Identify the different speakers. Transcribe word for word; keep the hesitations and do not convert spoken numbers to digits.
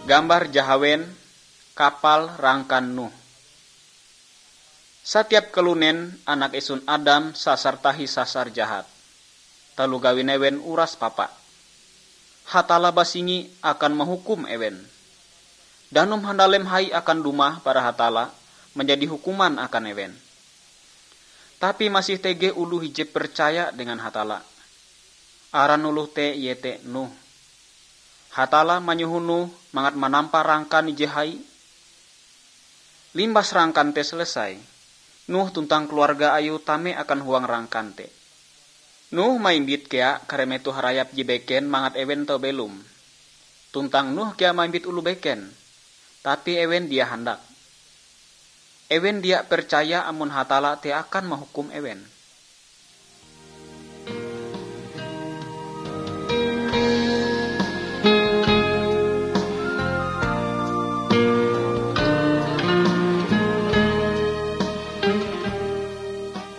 Speaker 1: Gambar jahawen kapal rangkan Nuh. Satiap kelunen anak isun Adam sasartahi sasar jahat. Talu gawin ewen uras papa. Hatala basingi akan menghukum ewen. Danum handalem hai akan dumah para hatala menjadi hukuman akan ewen. Tapi masih tege ulu hije percaya dengan hatala. Aran uluh te yete Nuh. Hatala manyuhu Nuh mangat manampa rangkan ije hai. Limbas rangkan te selesai. Nuh tuntang keluarga ayu tame akan huang rangkan te. Nuh maimbit kea karemetu harayap jibeken mangat ewen to belum. Tuntang Nuh kea maimbit ulu beken. Tapi ewen dia handak. Ewen dia percaya amun hatala te akan menghukum ewen.